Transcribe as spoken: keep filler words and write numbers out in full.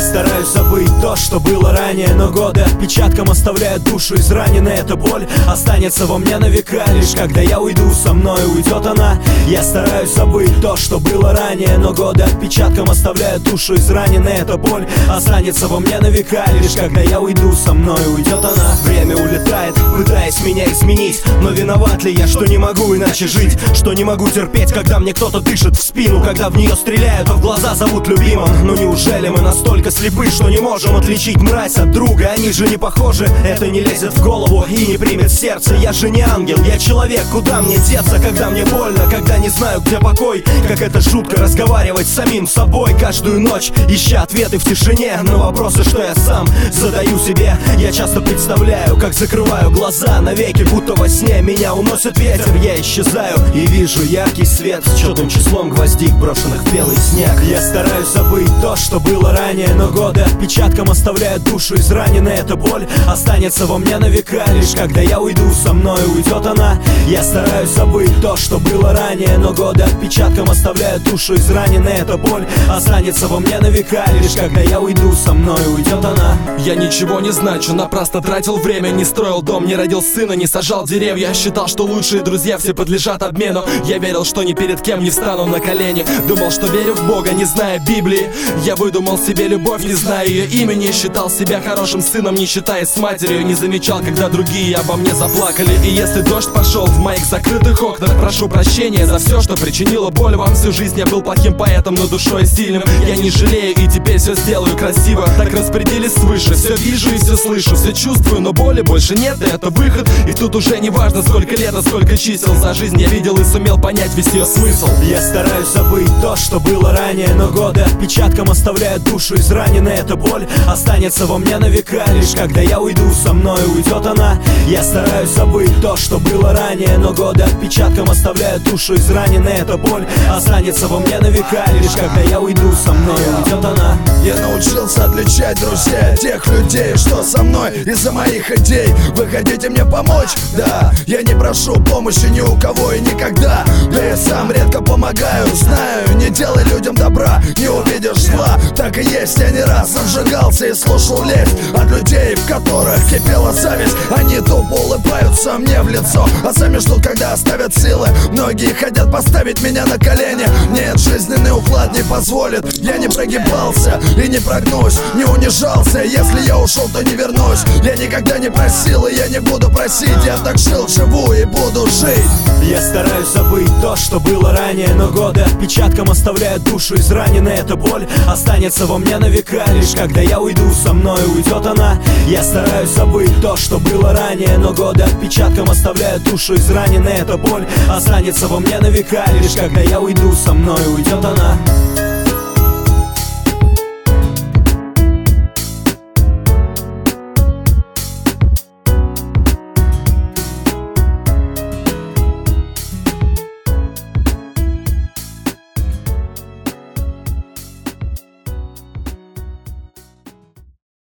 стараюсь забыть то, что было ранее, но годы отпечатком оставляют душу израненной. Эта боль останется во мне на века. Лишь когда я уйду, со мной уйдет она. Я стараюсь забыть то, что было ранее, но годы отпечатком оставляют душу израненной. Эта боль останется во мне на века. Лишь когда я уйду, со мной уйдет она. Время улетает, пытаясь меня изменить. Но виноват ли я, что не могу иначе жить? Что не могу терпеть, когда мне кто-то дышит в спину, когда в нее стреляют, а в глаза зовут любимым? Ну неужели мы настолько слепы, что не можем отличить мразь от друга? Они же не похожи, это не лезет в голову и не примет сердце. Я же не ангел, я человек, куда мне деться, когда мне больно, когда не знаю, где покой? Как это жутко разговаривать с самим собой каждую ночь, ища ответы в тишине на вопросы, что я сам задаю себе. Я часто представляю, как закрываю глаза навеки, будто во сне меня уносит ветер. Я исчезаю и вижу яркий свет с четным числом гвоздик, брошенных в белый снег. Я стараюсь забыть то, что было ранее, но годы отпечатком оставляют душу израненной. Эта боль останется во мне на века. Лишь когда я уйду, со мной уйдет она. Я стараюсь забыть то, что было ранее, но годы отпечатком оставляют душу израненной. Эта боль останется во мне на века. Лишь когда я уйду, со мной уйдет она. Я ничего не значу, напрасно тратил время. Не строил дом, не родил сына, не сажал деревья. Считал, что лучшие друзья все подлежат обмену. Я верил, что ни перед кем не встану на колени. Думал, что верю в Бога, не зная Библии. Я выдумал себе любовь, не зная ее имени. Считал себя хорошим сыном, не считаясь с матерью. Не замечал, когда другие обо мне заплакали. И если дождь пошел в моих закрытых окнах, прошу прощения за все, что причинило боль вам. Всю жизнь я был плохим поэтом, но душой сильным. Я не жалею и теперь все сделаю красиво. Так распорядились свыше. Все вижу и все слышу, все чувствую, но боли больше нет, и это выход. И тут уже не важно, сколько лет, а сколько чисел. За жизнь я видел и сумел понять весь ее смысл. Я стараюсь забыть то, что было ранее, но годы отпечатком оставляют душу израненной. Эта боль останется во мне на века. Лишь когда я уйду, со мной уйдет она. Я стараюсь забыть то, что было ранее, но годы отпечатком оставляют душу израненной. Эта боль останется во мне на века. Лишь когда я уйду, со мной уйдет она. Я научился отличать друзей от тех людей, что со мной из-за моих идей. Вы хотите мне помочь? Да, я не прошу помощи ни у кого и никогда. Да я сам редко помогаю, знаю, не делай людям добра, не увидишь зла. Так и есть, я не раз обжигался и слушал лесть от людей, в которых кипела зависть. Они тупо улыбаются мне в лицо, а сами ждут, когда оставят силы. Многие хотят поставить меня на колени. Нет, жизненный уклад не позволит. Я не прогибался и не прогнусь, не унижался. Если я ушел, то не вернусь. Я никогда не просил и я не буду просить. Я так жил, живу и буду жить. Я стараюсь забыть то, что было ранее, но годы отпечатком оставляют душу израненной. Эта боль останется во мне на века. Лишь когда я уйду, со мной уйдет она. Я стараюсь забыть то, что было ранее, но годы отпечатком оставляют душу израненной. Эта боль останется во мне на века. Лишь когда я уйду, со мной уйдет она.